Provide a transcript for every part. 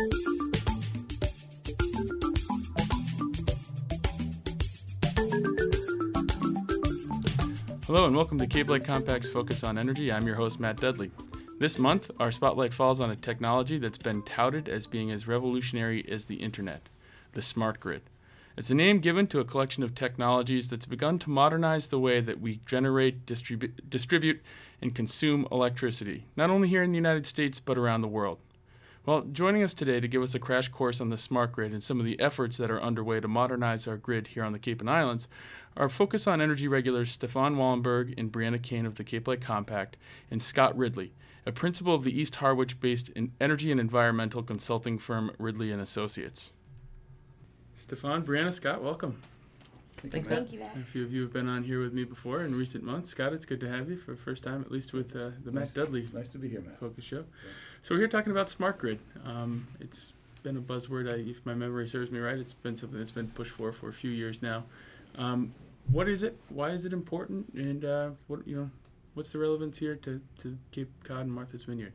Hello and welcome to Cape Light Compact's Focus on Energy. I'm your host, Matt Dudley. This month, our spotlight falls on a technology that's been touted as being as revolutionary as the internet, the smart grid. It's a name given to a collection of technologies that's begun to modernize the way that we generate, distribute, and consume electricity, not only here in the United States, but around the world. Well, joining us today to give us a crash course on the smart grid and some of the efforts that are underway to modernize our grid here on the Cape and Islands are Focus on Energy regulars Stefan Wallenberg and Brianna Kane of the Cape Light Compact and Scott Ridley, a principal of the East Harwich-based energy and environmental consulting firm Ridley & Associates. Stefan, Brianna, Scott, welcome. Thanks, Matt. Thank you, Matt. A few of you have been on here with me before in recent months. Scott, it's good to have you for the first time, at least with the Matt Dudley. Nice to be here, Matt. Focus show. Yeah. So we're here talking about smart grid. It's been a buzzword. If my memory serves me right, it's been something that's been pushed for a few years now. What is it? Why is it important? And what's the relevance here to Cape Cod and Martha's Vineyard?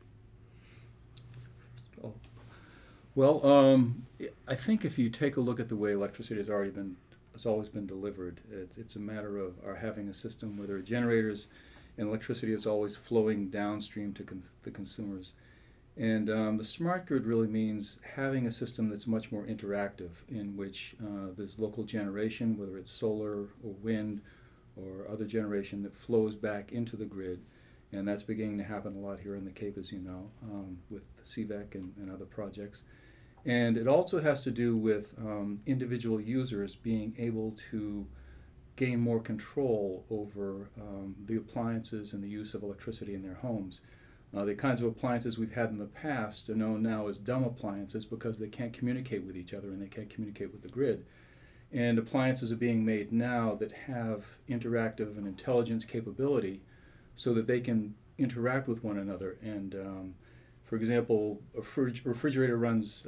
Oh. Well, I think if you take a look at the way electricity has always been delivered, it's a matter of our having a system where there are generators and electricity is always flowing downstream to the consumers. And the smart grid really means having a system that's much more interactive, in which there's local generation, whether it's solar or wind or other generation that flows back into the grid. And that's beginning to happen a lot here in the Cape, as you know, with CVEC and other projects. And it also has to do with individual users being able to gain more control over the appliances and the use of electricity in their homes. The kinds of appliances we've had in the past are known now as dumb appliances because they can't communicate with each other and they can't communicate with the grid. And appliances are being made now that have interactive and intelligence capability so that they can interact with one another. And for example, a refrigerator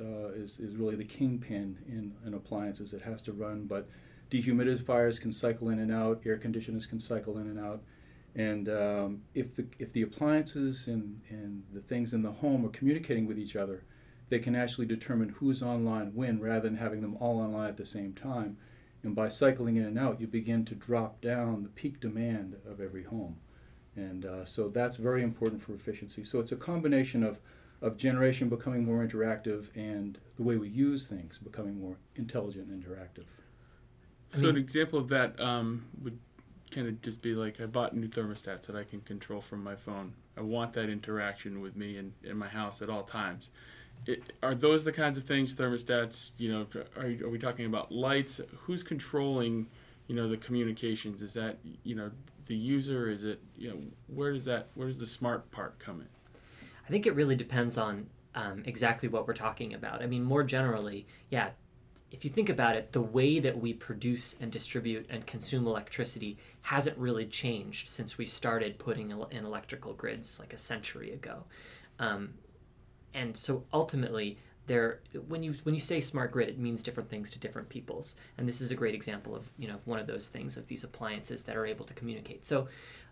is really the kingpin in appliances. It has to run, but dehumidifiers can cycle in and out, air conditioners can cycle in and out. And if the appliances and the things in the home are communicating with each other, they can actually determine who's online when, rather than having them all online at the same time. And by cycling in and out, you begin to drop down the peak demand of every home. And so that's very important for efficiency. So it's a combination of generation becoming more interactive and the way we use things becoming more intelligent and interactive. So an example of that would kind of just be like, I bought new thermostats that I can control from my phone. I want that interaction with me in my house at all times. Are those the kinds of things, thermostats, are we talking about lights? Who's controlling, the communications? Is that, the user? Is it, where does the smart part come in? I think it really depends on exactly what we're talking about. I mean, more generally, if you think about it, the way that we produce and distribute and consume electricity hasn't really changed since we started putting in electrical grids like a century ago. And so ultimately, when you say smart grid, it means different things to different peoples. And this is a great example of one of those things, of these appliances that are able to communicate. So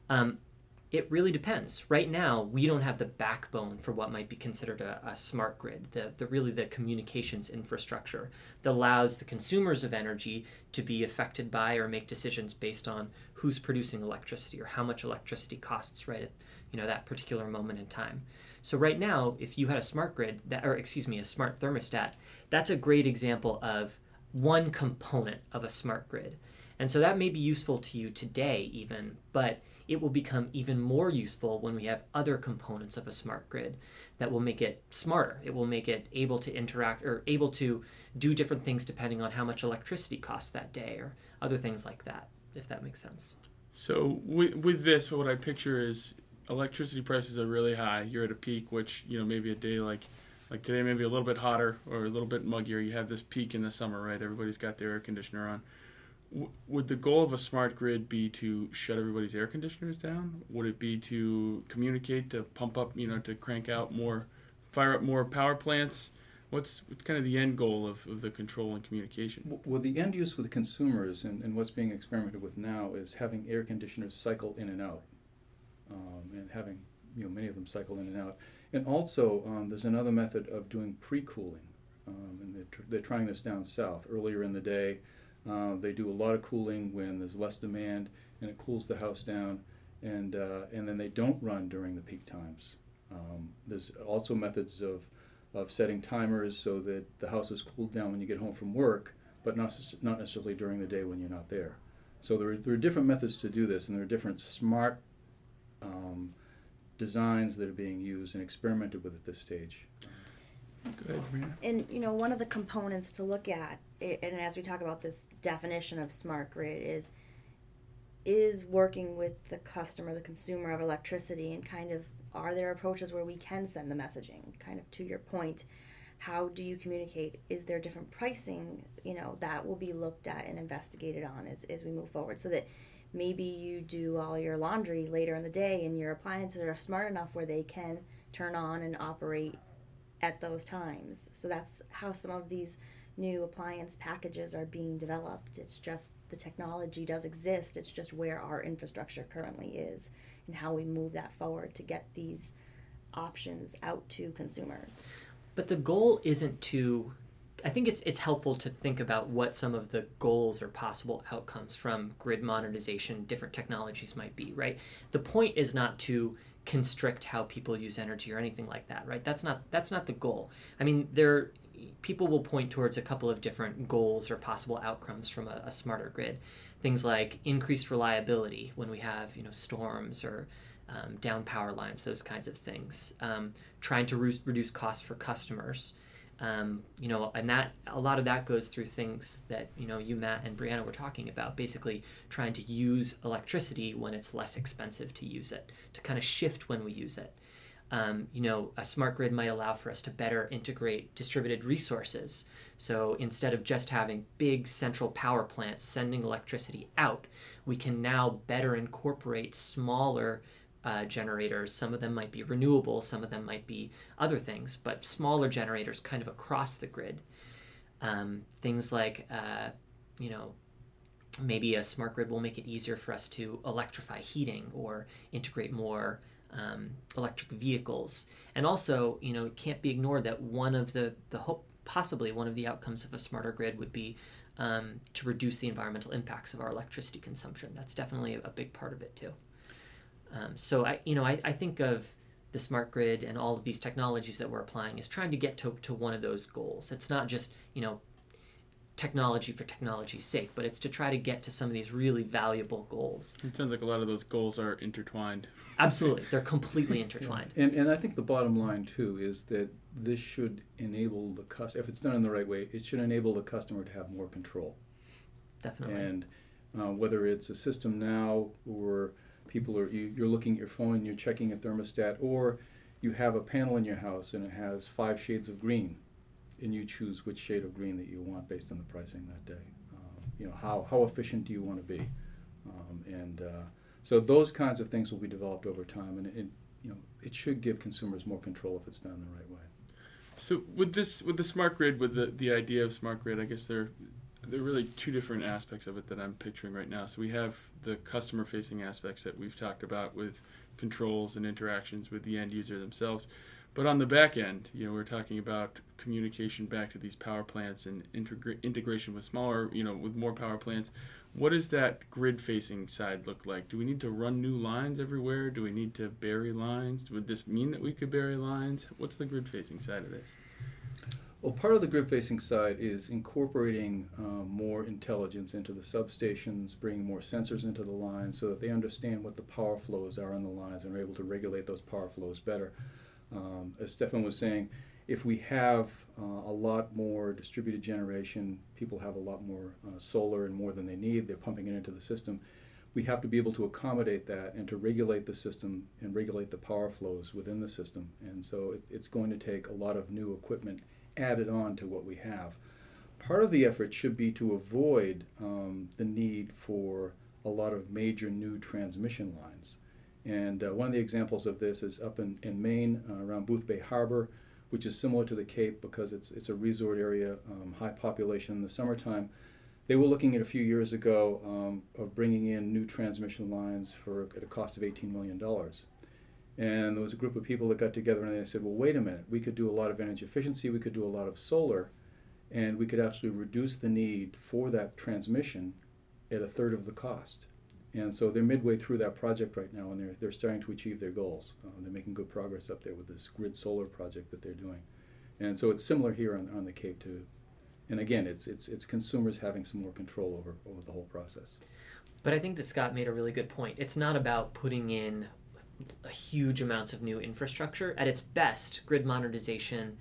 it really depends. Right now, we don't have the backbone for what might be considered a smart grid, the communications infrastructure that allows the consumers of energy to be affected by or make decisions based on who's producing electricity or how much electricity costs right at that particular moment in time. So right now, if you had a smart grid, a smart thermostat, that's a great example of one component of a smart grid. And so that may be useful to you today even, but it will become even more useful when we have other components of a smart grid that will make it smarter. It will make it able to interact or able to do different things depending on how much electricity costs that day or other things like that, if that makes sense. So with this, what I picture is electricity prices are really high. You're at a peak, which, maybe a day like today, maybe a little bit hotter or a little bit muggier. You have this peak in the summer, right? Everybody's got their air conditioner on. Would the goal of a smart grid be to shut everybody's air conditioners down? Would it be to communicate, to pump up, to crank out fire up more power plants? What's kind of the end goal of the control and communication? Well, the end use with the consumers and what's being experimented with now is having air conditioners cycle in and out, and having many of them cycle in and out. And also, there's another method of doing pre-cooling, and they're trying this down south earlier in the day. They do a lot of cooling when there's less demand, and it cools the house down, and then they don't run during the peak times. There's also methods of setting timers so that the house is cooled down when you get home from work, but not necessarily during the day when you're not there. So there are different methods to do this, and there are different smart designs that are being used and experimented with at this stage. Go ahead, Brianna. And one of the components to look at, and as we talk about this definition of smart grid, is working with the customer, the consumer of electricity, and kind of, are there approaches where we can send the messaging? Kind of to your point, how do you communicate? Is there different pricing, that will be looked at and investigated on as we move forward, so that maybe you do all your laundry later in the day and your appliances are smart enough where they can turn on and operate at those times. So that's how some of these new appliance packages are being developed. It's just the technology does exist. It's just where our infrastructure currently is and how we move that forward to get these options out to consumers. But the goal isn't to, I think it's helpful to think about what some of the goals or possible outcomes from grid modernization, different technologies might be, right? The point is not to constrict how people use energy or anything like that, right? That's not the goal. I mean, people will point towards a couple of different goals or possible outcomes from a smarter grid. Things like increased reliability when we have storms or down power lines, those kinds of things. Trying to reduce costs for customers. And that a lot of that goes through things that you, Matt, and Brianna were talking about, basically trying to use electricity when it's less expensive to use it, to kind of shift when we use it. A smart grid might allow for us to better integrate distributed resources. So instead of just having big central power plants sending electricity out, we can now better incorporate smaller generators. Some of them might be renewable, some of them might be other things, but smaller generators kind of across the grid. Things like, maybe a smart grid will make it easier for us to electrify heating or integrate more electric vehicles. And also, it can't be ignored that possibly one of the outcomes of a smarter grid would be to reduce the environmental impacts of our electricity consumption. That's definitely a big part of it too. So I think of the smart grid and all of these technologies that we're applying as trying to get to one of those goals. It's not just technology for technology's sake, but it's to try to get to some of these really valuable goals. It sounds like a lot of those goals are intertwined. Absolutely, they're completely intertwined. And I think the bottom line too is that this should enable the customer, if it's done in the right way, it should enable the customer to have more control. Definitely. And whether it's a system now, or you're looking at your phone and you're checking a thermostat, or you have a panel in your house and it has 5 shades of green, and you choose which shade of green that you want based on the pricing that day. How efficient do you want to be? So those kinds of things will be developed over time, and it should give consumers more control if it's done the right way. So with the smart grid, with the idea of smart grid, I guess there are really two different aspects of it that I'm picturing right now. So we have the customer-facing aspects that we've talked about with controls and interactions with the end user themselves. But on the back end, we're talking about communication back to these power plants and integration with smaller, with more power plants. What does that grid-facing side look like? Do we need to run new lines everywhere? Do we need to bury lines? Would this mean that we could bury lines? What's the grid-facing side of this? Well, part of the grid-facing side is incorporating more intelligence into the substations, bringing more sensors into the lines so that they understand what the power flows are on the lines and are able to regulate those power flows better. As Stefan was saying, if we have a lot more distributed generation, people have a lot more solar and more than they need, they're pumping it into the system, we have to be able to accommodate that and to regulate the system and regulate the power flows within the system. And so it's going to take a lot of new equipment added on to what we have. Part of the effort should be to avoid the need for a lot of major new transmission lines. And one of the examples of this is up in Maine, around Boothbay Harbor, which is similar to the Cape because it's a resort area, high population in the summertime. They were looking at a few years ago of bringing in new transmission lines at a cost of $18 million. And there was a group of people that got together and they said, well, wait a minute, we could do a lot of energy efficiency, we could do a lot of solar, and we could actually reduce the need for that transmission at a third of the cost. And so they're midway through that project right now, and they're starting to achieve their goals. They're making good progress up there with this grid solar project that they're doing. And so it's similar here on the Cape too. And again, it's consumers having some more control over the whole process. But I think that Scott made a really good point. It's not about putting in huge amounts of new infrastructure. At its best, grid modernization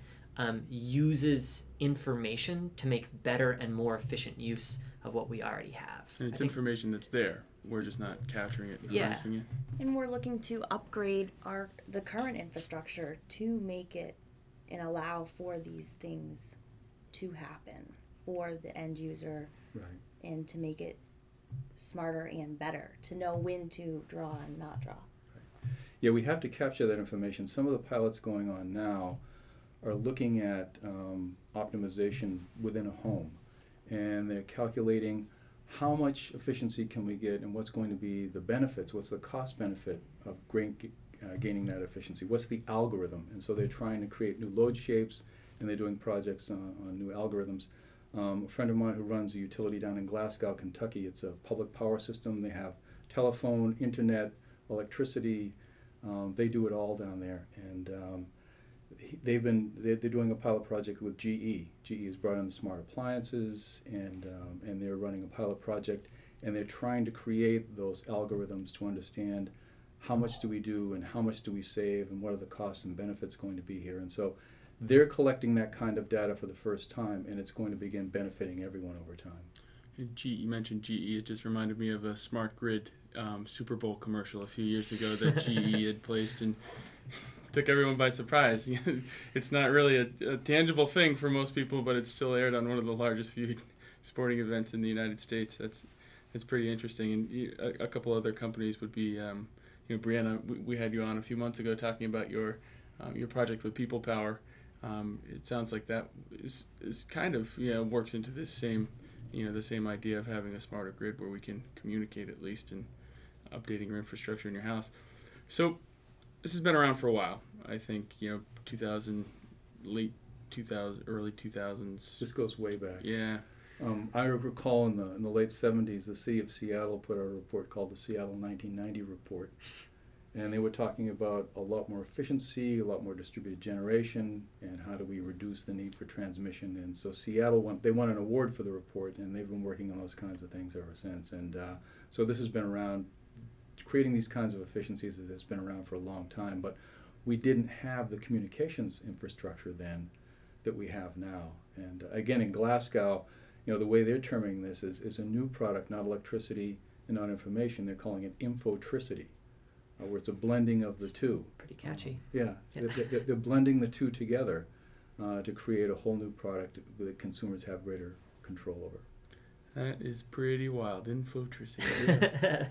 uses information to make better and more efficient use of what we already have. And it's information that's there. We're just not capturing it and Yeah. harnessing it. And we're looking to upgrade the current infrastructure to make it and allow for these things to happen for the end user, Right. and to make it smarter and better, to know when to draw and not draw. Yeah, we have to capture that information. Some of the pilots going on now are looking at optimization within a home, and they're calculating how much efficiency can we get and what's going to be the benefits, what's the cost benefit of gaining that efficiency, what's the algorithm. And so they're trying to create new load shapes, and they're doing projects on new algorithms. A friend of mine who runs a utility down in Glasgow, Kentucky, it's a public power system. They have telephone, internet, electricity. They do it all down there, and they're doing a pilot project with GE. GE has brought in the smart appliances, and they're running a pilot project, and they're trying to create those algorithms to understand how much do we do and how much do we save and what are the costs and benefits going to be here. And so they're collecting that kind of data for the first time, and it's going to begin benefiting everyone over time. You mentioned GE. It just reminded me of a smart grid Super Bowl commercial a few years ago that GE had placed and took everyone by surprise. It's not really a tangible thing for most people, but it's still aired on one of the largest viewed sporting events in the United States. That's pretty interesting. And a couple other companies would be, Brianna, we had you on a few months ago talking about your project with People Power. It sounds like that is kind of works into this same the same idea of having a smarter grid where we can communicate at least and updating your infrastructure in your house. So this has been around for a while. I think 2000, late 2000, early 2000s. This goes way back. Yeah. I recall in the late 70s, the city of Seattle put out a report called the Seattle 1990 Report. And they were talking about a lot more efficiency, a lot more distributed generation, and how do we reduce the need for transmission. And so Seattle won an award for the report, and they've been working on those kinds of things ever since. And so this has been around, creating these kinds of efficiencies has been around for a long time. But we didn't have the communications infrastructure then that we have now. And again, in Glasgow, the way they're terming this is a new product, not electricity and not information. They're calling it infotricity. Where it's a blending of the two. Pretty catchy. Yeah. They're blending the two together to create a whole new product that consumers have greater control over. That is pretty wild. Infotricity.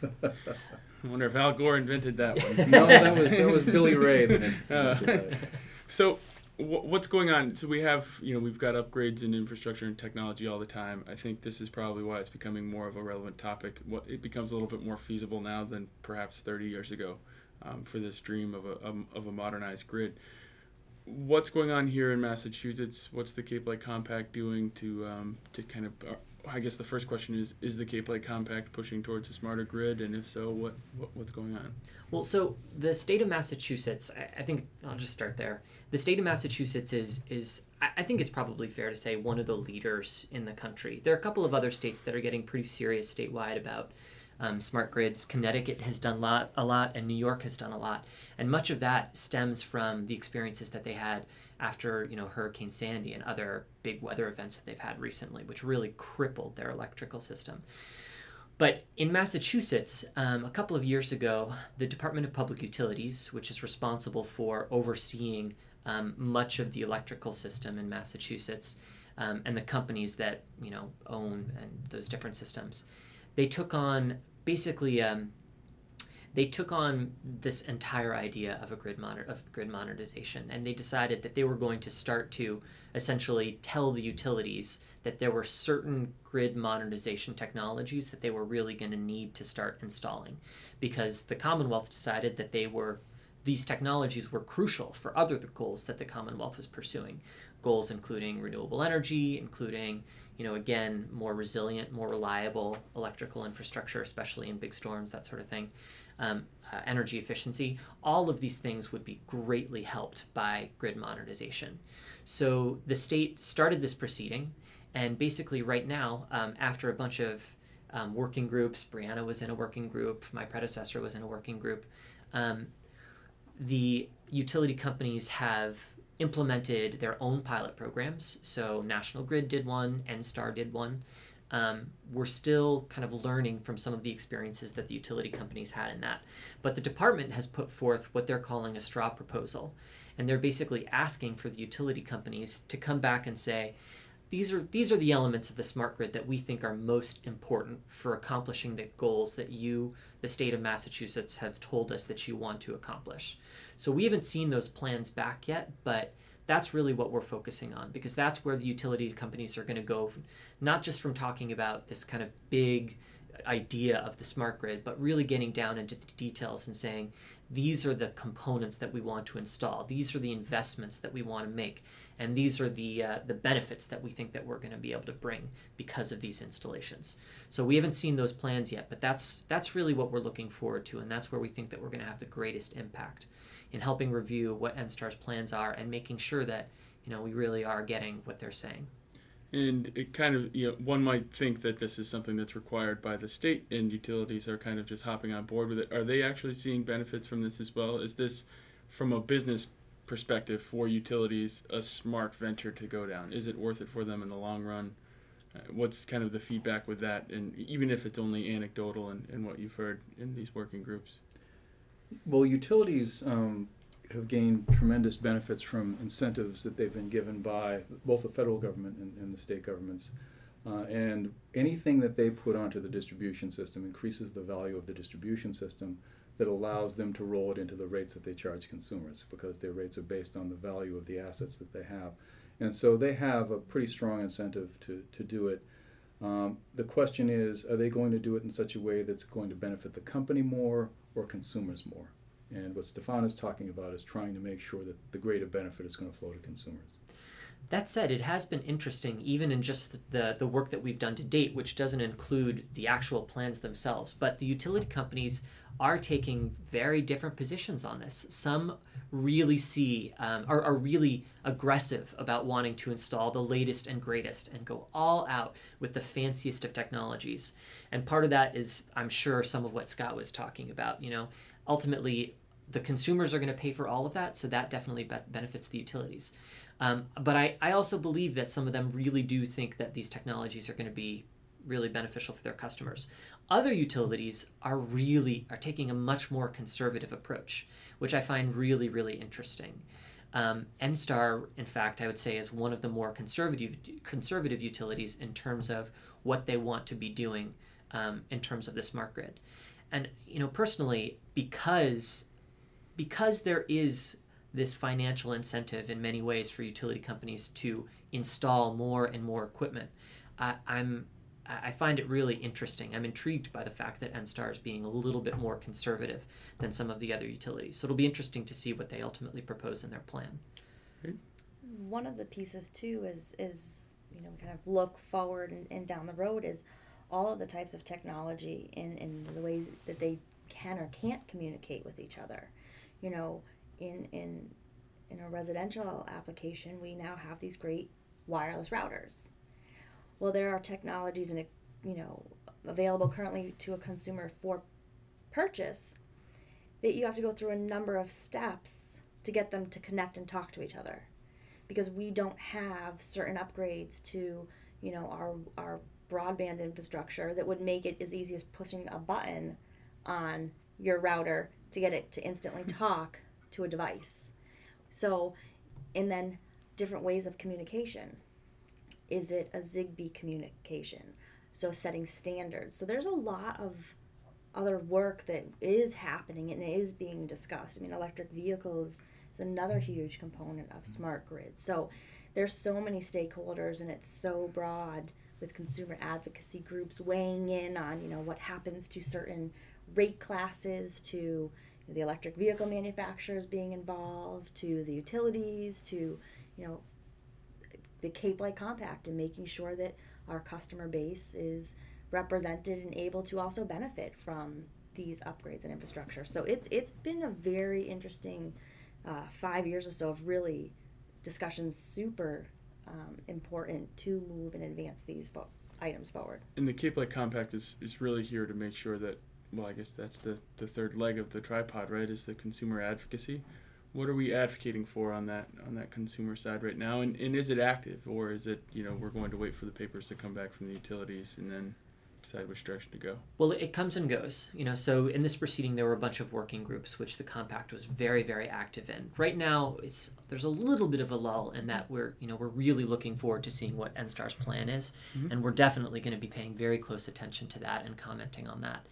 I wonder if Al Gore invented that one. No, that was Billy Ray that invented that. So what's going on? So we have, we've got upgrades in infrastructure and technology all the time. I think this is probably why it's becoming more of a relevant topic. It becomes a little bit more feasible now than perhaps 30 years ago for this dream of a modernized grid. What's going on here in Massachusetts? What's the Cape Light Compact doing to kind of? I guess the first question is the Cape Light Compact pushing towards a smarter grid, and if so, what's going on? Well, so the state of Massachusetts, I think I'll just start there. The state of Massachusetts is I think it's probably fair to say one of the leaders in the country. There are a couple of other states that are getting pretty serious statewide about smart grids. Connecticut has done a lot, and New York has done a lot. And much of that stems from the experiences that they had after Hurricane Sandy and other big weather events that they've had recently, which really crippled their electrical system. But in Massachusetts, a couple of years ago, the Department of Public Utilities, which is responsible for overseeing much of the electrical system in Massachusetts, and the companies that own and those different systems, they took on this entire idea of grid modernization, and they decided that they were going to start to essentially tell the utilities that there were certain grid modernization technologies that they were really going to need to start installing, because the Commonwealth decided that they were these technologies were crucial for other goals that the Commonwealth was pursuing. Goals including renewable energy, including, again, more resilient, more reliable electrical infrastructure, especially in big storms, that sort of thing. Energy efficiency. All of these things would be greatly helped by grid modernization. So the state started this proceeding, and basically right now, after a bunch of working groups, Brianna was in a working group, my predecessor was in a working group, the utility companies have implemented their own pilot programs. So National Grid did one, NSTAR did one. We're still kind of learning from some of the experiences that the utility companies had in that. But the department has put forth what they're calling a straw proposal. And they're basically asking for the utility companies to come back and say, these are the elements of the smart grid that we think are most important for accomplishing the goals that you, the state of Massachusetts, have told us that you want to accomplish. So we haven't seen those plans back yet, but that's really what we're focusing on, because that's where the utility companies are going to go, not just from talking about this kind of big idea of the smart grid, but really getting down into the details and saying, these are the components that we want to install. These are the investments that we want to make. And these are the benefits that we think that we're going to be able to bring because of these installations. So we haven't seen those plans yet, but that's really what we're looking forward to, and that's where we think that we're going to have the greatest impact in helping review what NSTAR's plans are and making sure that we really are getting what they're saying. And it kind of, one might think that this is something that's required by the state, and utilities are kind of just hopping on board with it. Are they actually seeing benefits from this as well? Is this, from a business perspective for utilities, a smart venture to go down? Is it worth it for them in the long run? What's kind of the feedback with that, and even if it's only anecdotal and what you've heard in these working groups? Well, utilities have gained tremendous benefits from incentives that they've been given by both the federal government and the state governments. And anything that they put onto the distribution system increases the value of the distribution system, that allows them to roll it into the rates that they charge consumers, because their rates are based on the value of the assets that they have. And so they have a pretty strong incentive to do it. The question is, are they going to do it in such a way that's going to benefit the company more or consumers more? And what Stefan is talking about is trying to make sure that the greater benefit is going to flow to consumers. That said, it has been interesting, even in just the work that we've done to date, which doesn't include the actual plans themselves. But the utility companies are taking very different positions on this. Some really are really aggressive about wanting to install the latest and greatest and go all out with the fanciest of technologies. And part of that is, I'm sure, some of what Scott was talking about. Ultimately, the consumers are going to pay for all of that, so that definitely benefits the utilities. But I also believe that some of them really do think that these technologies are going to be really beneficial for their customers. Other utilities are taking a much more conservative approach, which I find really, really interesting. NSTAR, in fact, I would say is one of the more conservative utilities in terms of what they want to be doing in terms of the smart grid. And personally, because there is this financial incentive in many ways for utility companies to install more and more equipment, I find it really interesting. I'm intrigued by the fact that NSTAR is being a little bit more conservative than some of the other utilities. So it'll be interesting to see what they ultimately propose in their plan. One of the pieces too is kind of look forward and down the road is all of the types of technology in the ways that they can or can't communicate with each other. In a residential application, we now have these great wireless routers. Well, there are technologies available currently to a consumer for purchase that you have to go through a number of steps to get them to connect and talk to each other, because we don't have certain upgrades to our broadband infrastructure that would make it as easy as pushing a button on your router to get it to instantly talk to a device. So, and then different ways of communication. Is it a Zigbee communication? So setting standards. So there's a lot of other work that is happening and is being discussed. Electric vehicles is another huge component of smart grid. So there's so many stakeholders, and it's so broad, with consumer advocacy groups weighing in on what happens to certain rate classes, to the electric vehicle manufacturers being involved, to the utilities, to, you know, the Cape Light Compact, and making sure that our customer base is represented and able to also benefit from these upgrades in infrastructure. So it's been a very interesting 5 years or so of really discussions, super important to move and advance these items forward. And the Cape Light Compact is really here to make sure that, well, I guess that's the third leg of the tripod, right, is the consumer advocacy. What are we advocating for on that consumer side right now? And is it active, or is it, you know, we're going to wait for the papers to come back from the utilities and then decide which direction to go? Well, it comes and goes, you know. So in this proceeding, there were a bunch of working groups, which the Compact was very, very active in. Right now, there's a little bit of a lull in that we're really looking forward to seeing what NSTAR's plan is, and we're definitely going to be paying very close attention to that and commenting on that.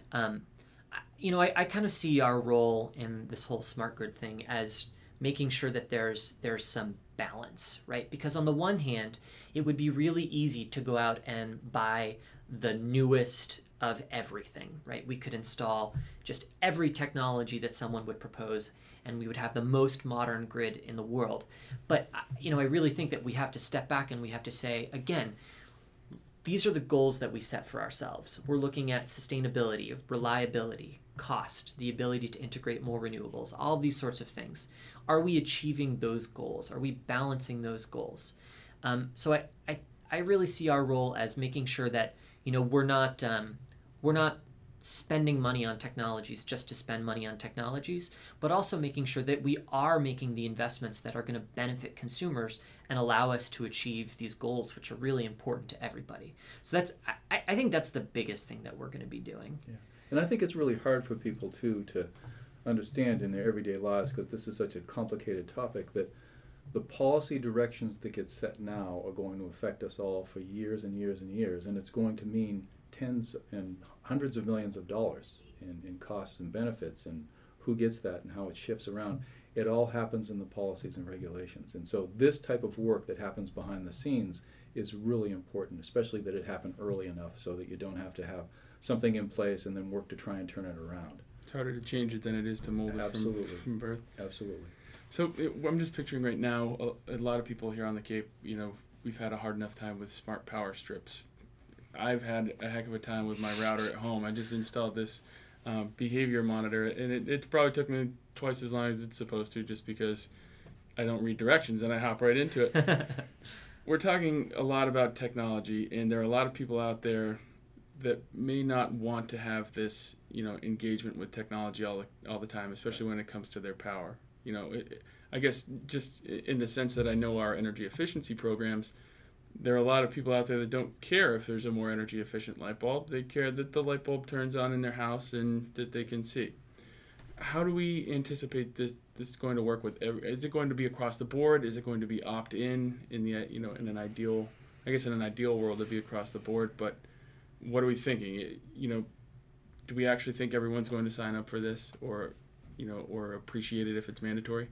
I kind of see our role in this whole smart grid thing as making sure that there's some balance, right? Because on the one hand, it would be really easy to go out and buy the newest of everything, right? We could install just every technology that someone would propose, and we would have the most modern grid in the world. But, I really think that we have to step back and we have to say, again, these are the goals that we set for ourselves. We're looking at sustainability, reliability, cost, the ability to integrate more renewables, all these sorts of things. Are we achieving those goals? Are we balancing those goals? So I really see our role as making sure that, we're not spending money on technologies just to spend money on technologies, but also making sure that we are making the investments that are going to benefit consumers and allow us to achieve these goals, which are really important to everybody. So I think that's the biggest thing that we're going to be doing. Yeah. And I think it's really hard for people, too, to understand in their everyday lives, because this is such a complicated topic, that the policy directions that get set now are going to affect us all for years and years and years, and it's going to mean tens and hundreds of millions of dollars in costs and benefits, and who gets that and how it shifts around. It all happens in the policies and regulations. And so this type of work that happens behind the scenes is really important, especially that it happen early enough so that you don't have to have something in place and then work to try and turn it around. It's harder to change it than it is to mold it from birth. Absolutely. So I'm just picturing right now a lot of people here on the Cape, we've had a hard enough time with smart power strips. I've had a heck of a time with my router at home. I just installed this behavior monitor, and it probably took me twice as long as it's supposed to, just because I don't read directions and I hop right into it. We're talking a lot about technology, and there are a lot of people out there that may not want to have this, engagement with technology all the time, especially when it comes to their power. I guess just in the sense that I know our energy efficiency programs, there are a lot of people out there that don't care if there's a more energy efficient light bulb. They care that the light bulb turns on in their house and that they can see. How do we anticipate this going to work with is it going to be across the board? Is it going to be opt-in in the in an ideal world it'd be across the board, but what are we thinking? Do we actually think everyone's going to sign up for this, or appreciate it if it's mandatory?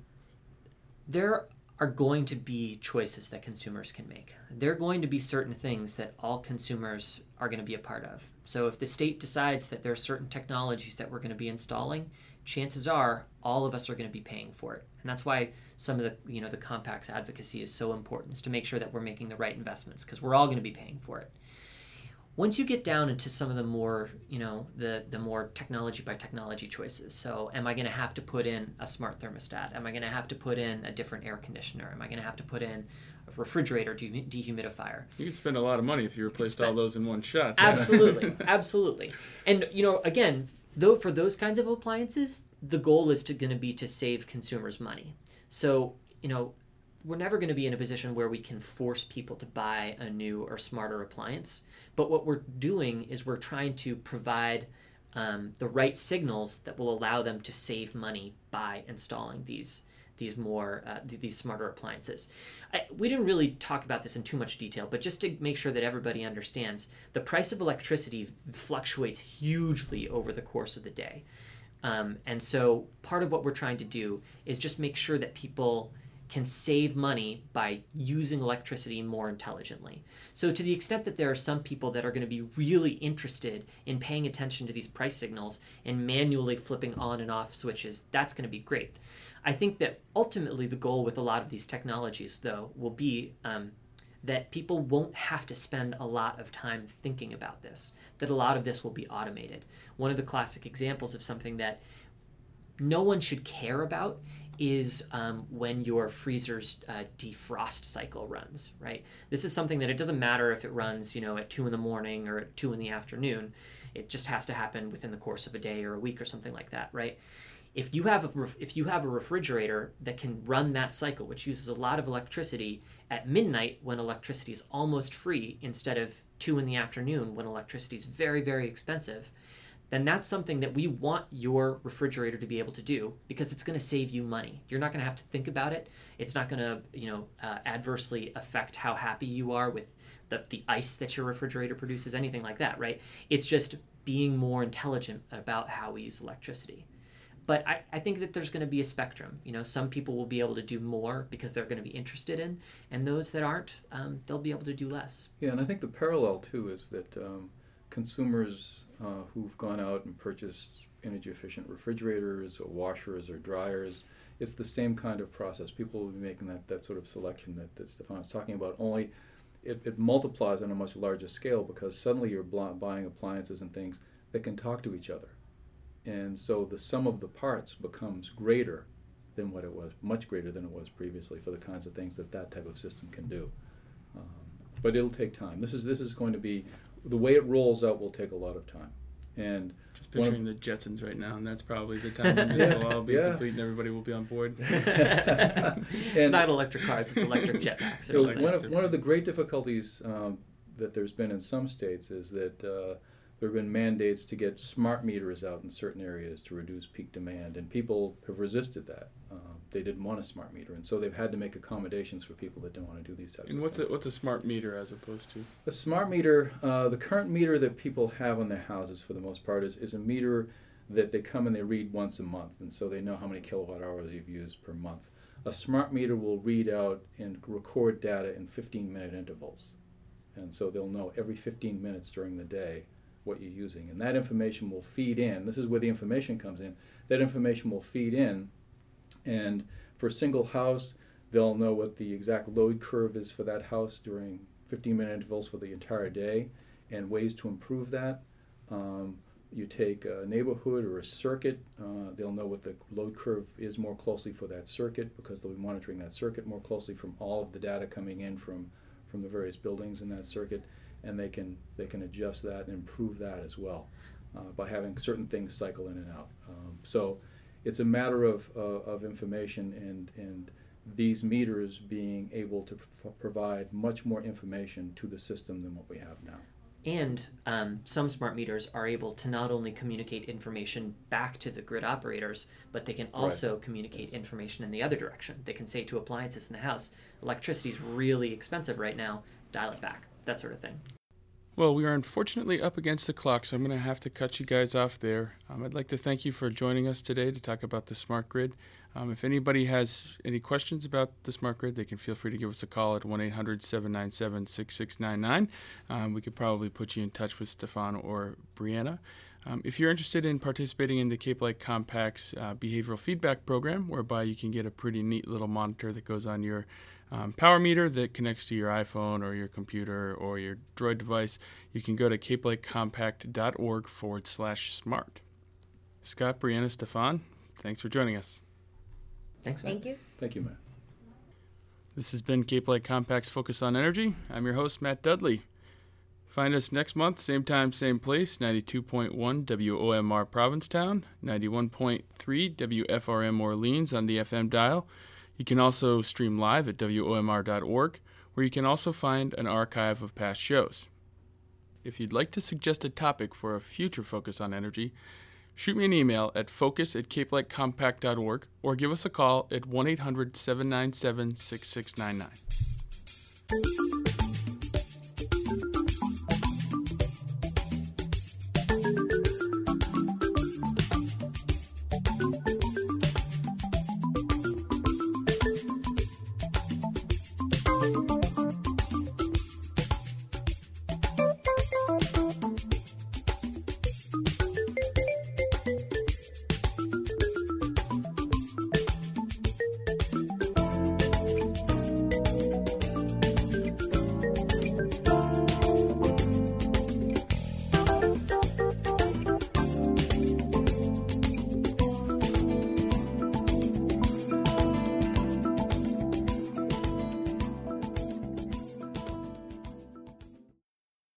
There are going to be choices that consumers can make. There are going to be certain things that all consumers are going to be a part of. So if the state decides that there are certain technologies that we're going to be installing, chances are all of us are going to be paying for it. And that's why some of the Compact's advocacy is so important, is to make sure that we're making the right investments, because we're all going to be paying for it. Once you get down into some of the more, the more technology by technology choices, so am I going to have to put in a smart thermostat? Am I going to have to put in a different air conditioner? Am I going to have to put in a refrigerator, dehumidifier? You could spend a lot of money if you replaced all those in one shot. Absolutely, absolutely. And, again, though for those kinds of appliances, the goal is going to be to save consumers money. So, we're never going to be in a position where we can force people to buy a new or smarter appliance. But what we're doing is we're trying to provide the right signals that will allow them to save money by installing these smarter appliances. We didn't really talk about this in too much detail, but just to make sure that everybody understands, the price of electricity fluctuates hugely over the course of the day. And so part of what we're trying to do is just make sure that people can save money by using electricity more intelligently. So to the extent that there are some people that are going to be really interested in paying attention to these price signals and manually flipping on and off switches, that's going to be great. I think that ultimately the goal with a lot of these technologies, though, will be that people won't have to spend a lot of time thinking about this, that a lot of this will be automated. One of the classic examples of something that no one should care about is when your freezer's defrost cycle runs, right? This is something that it doesn't matter if it runs, at 2 in the morning or at 2 in the afternoon. It just has to happen within the course of a day or a week or something like that, right? If you have a refrigerator that can run that cycle, which uses a lot of electricity at midnight when electricity is almost free instead of 2 in the afternoon when electricity is very, very expensive, then that's something that we want your refrigerator to be able to do because it's going to save you money. You're not going to have to think about it. It's not going to, adversely affect how happy you are with the ice that your refrigerator produces, anything like that, right? It's just being more intelligent about how we use electricity. But I think that there's going to be a spectrum. Some people will be able to do more because they're going to be interested in, and those that aren't, they'll be able to do less. Yeah, and I think the parallel, too, is that consumers who've gone out and purchased energy-efficient refrigerators or washers or dryers, it's the same kind of process. People will be making that sort of selection that Stefan is talking about, only it multiplies on a much larger scale because suddenly you're buying appliances and things that can talk to each other. And so the sum of the parts becomes greater than what it was, much greater than it was previously for the kinds of things that type of system can do. But it'll take time. This is going to be, the way it rolls out will take a lot of time. And just picturing the Jetsons right now, and that's probably the time when this will all be complete and everybody will be on board. It's not electric cars, it's electric jetpacks. So one of the great difficulties that there's been in some states is that there have been mandates to get smart meters out in certain areas to reduce peak demand, and people have resisted that. They didn't want a smart meter, and so they've had to make accommodations for people that don't want to do these types of things. And what's a smart meter as opposed to? A smart meter, the current meter that people have on their houses for the most part is a meter that they come and they read once a month, and so they know how many kilowatt hours you've used per month. A smart meter will read out and record data in 15-minute intervals, and so they'll know every 15 minutes during the day what you're using, and that information will feed in. This is where the information comes in. That information will feed in, and for a single house, they'll know what the exact load curve is for that house during 15-minute intervals for the entire day, and ways to improve that. You take a neighborhood or a circuit, they'll know what the load curve is more closely for that circuit because they'll be monitoring that circuit more closely from all of the data coming in from the various buildings in that circuit. And they can adjust that and improve that as well by having certain things cycle in and out. So it's a matter of information and these meters being able to provide much more information to the system than what we have now. And some smart meters are able to not only communicate information back to the grid operators, but they can also communicate information in the other direction. They can say to appliances in the house, electricity is really expensive right now, dial it back. That sort of thing. Well, we are unfortunately up against the clock, so I'm going to have to cut you guys off there. I'd like to thank you for joining us today to talk about the smart grid. If anybody has any questions about the smart grid, they can feel free to give us a call at 1-800-797-6699. We could probably put you in touch with Stefan or Brianna. If you're interested in participating in the Cape Light Compact's behavioral feedback program, whereby you can get a pretty neat little monitor that goes on your power meter that connects to your iPhone or your computer or your Droid device, you can go to capelightcompact.org/smart. Scott, Brianna, Stefan, thanks for joining us. Thanks, Matt. Thank you. Thank you, Matt. This has been Cape Light Compact's Focus on Energy. I'm your host, Matt Dudley. Find us next month, same time, same place, 92.1 WOMR Provincetown, 91.3 WFRM Orleans on the FM dial. You can also stream live at WOMR.org, where you can also find an archive of past shows. If you'd like to suggest a topic for a future Focus on Energy, shoot me an email at focus@capelightcompact.org or give us a call at 1-800-797-6699. Bye.